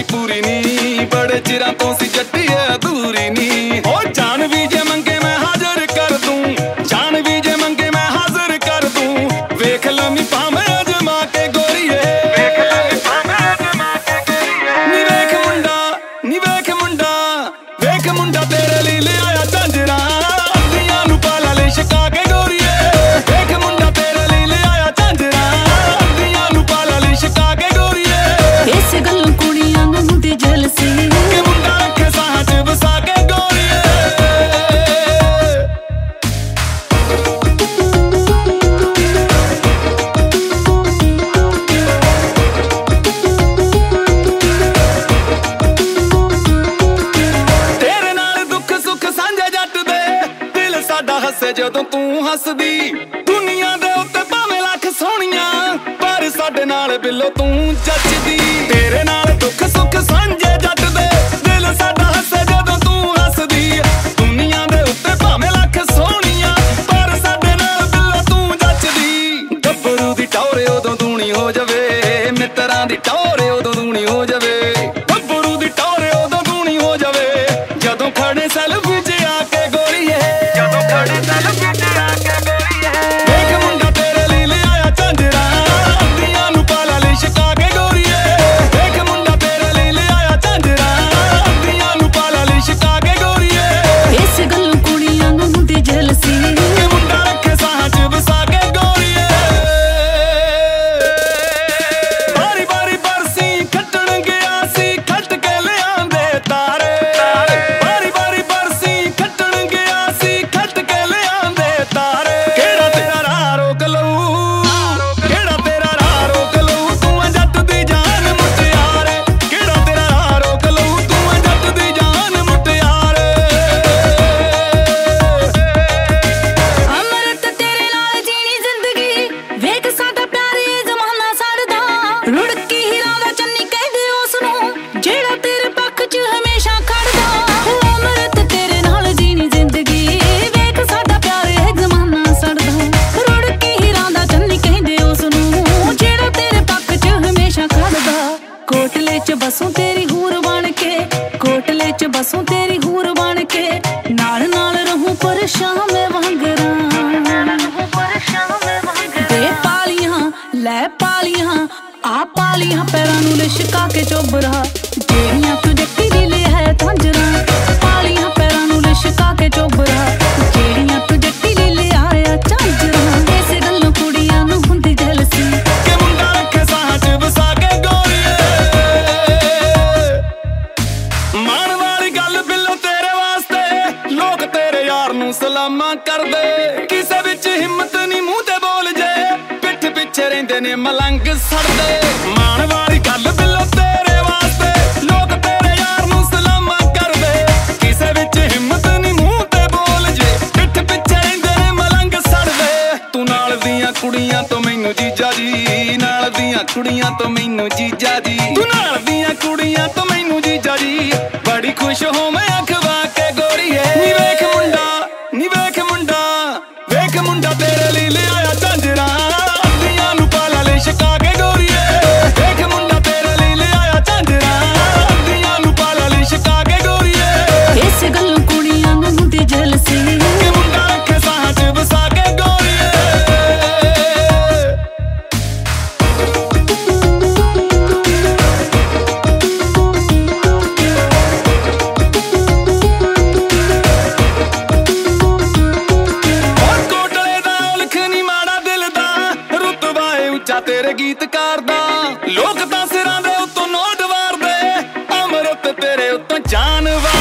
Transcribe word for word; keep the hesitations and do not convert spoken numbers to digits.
पूरी नी बड़े चिरां तो सी जट्टी है अधूरी नी ओ जान भी जे मंगे मैं हाजिर कर दूं जान भी जे मंगे मैं हाजिर कर दूं वेख लमी भावें अजमा के गोरीए वेख लमी भावें अजमा के गोरीए नी वेख मुंडा नी वेख मुंडा वेख मुंडा तेरे लिए ले आया झांजरा अद्धियां नूं पाला ले छका के गोरीए वेख मुंडा तेरे लिए ले आया झांजरा अद्धियां नूं पाला ले छका के गोरीए इस गल्लों कुड़ियां नूं हुंदी जलसी कि मुंडा रखे साह च वसा के गोरीए तेरे नाल दुख सुख सांझे जट दे दिल साडा हसे जदों तू हसदी दुनिया दे उत्ते भावें लख सोहणियां पर साडे नाल बिल्लो तू जचदी तेरे नाल दुख सुख सांझे जट दे दिल साडा हसे जदों तू हसदी दुनिया दे उत्ते भावें लख सोहणियां पर साडे नाल बिल्लो तू जचदी गब्बरू दी टौरे उदों दूनी हो जावे मित्तरां दी टौरे उदों दूनी हो जावे गब्बरू दी टौरे उदों दूनी हो जावे जदों खड़े सेल्फी च आके गोरीए जदों खड़े सेल्फी च आके गोरीए वेख मुंडा तेरे लिए ले आया झांजरा अद्धियां नूं पाला ले छका के गोरीए वेख मुंडा तेरे लिए ले आया झांजरा अद्धियां नूं पाला ले छका के गोरीए इस गल्लों कुड़ियां नूं हुंदी जलसी कि मुंडा रखे साह च वसा के गोरीए बारी बारी बरसी खट्टण गया सी खट के लिआंदे तारे बारी बारी बरसी खट्टण गया सी खट के लिआंदे तारे केड़ा तेरा राह रोक लऊ केड़ा तेरा राह रोक लऊ तू ऐ जट दी जान मुटियारे केड़ा तेरा राह रोक लऊ तू ऐ जट दी जान मुटियारे अमरत तेरे नाल जीनी जिंदगी वेख साडा प्यार ये जमाना सड़दा रुड़की हीरा दा चन्नी कहदे उस नूं जेड़ा तेरे पक्ष च हमेशा खड़दा अमरत तेरे नाल जीनी जिंदगी वेख साडा प्यार ये जमाना सड़दा रुड़की हीरा दा चन्नी कहदे उस नूं जेड़ा तेरे पक्ष च हमेशा खड़दा कोटले च बसूं तेरी हूर बन के कोटले च बसूं तेरी हूर बन के नाल नाल रहूं परेशान मैं वांगरा दे पालियां लै पालियां आ पालियां पैरां नूं लिशका के चोबरा जेड़ियां तू जट्टी दी ले है झांजरा पालियां पैरां नूं लिशका के चोबरा जेड़ियां तू जट्टी दी ले आया झांजरा इस गल्लों कुड़ियां नूं हुंदी जलसी कि मुंडा रखे साह च वसा के गोरीए माण वाली गल बिल्लो तेरे वास्ते लोग तेरे यार नूं सलामा करदे किसे विच हिम्मत नी मूंह ते बोल जे पिठ पिछे रहिंदे ने मलंग सड़दे माण वाली गल बिल्लो तेरे वास्ते लोग तेरे यार नूं सलामा करदे किसे विच हिम्मत नी मूंह ते बोल जे पिठ पिछे रहिंदे ने मलंग सड़दे तू नाल दियां कुड़ियां तो मैनू जीजा जी नाल दियां कुड़ियां तो मैनू जीजा जी तू नाल दियां कुड़ियां तो मैनू जीजा जी बड़ी खुश हो मैं अखवा के गोरीए नी वेख मुंडा नी वेख मुंडा वेख मुंडा तेरे लिए ले आया झांजरा अद्धियां नूं पाला ले छका के गोरीए वेख मुंडा तेरे लिए ले आया झांजरा अद्धियां नूं पाला ले छका के गोरीए इस गल्लों कुड़ियां नूं हुंदी जलसी कि मुंडा रखे साह च वसा के गोरीए और कोटले दा उलख नी माड़ा दिल दा रुतबा ए उच्चा तेरे गीतकार दा लोग तां सिरां दे उत्तों नोट वारदे अमरत तेरे उत्तों जान वार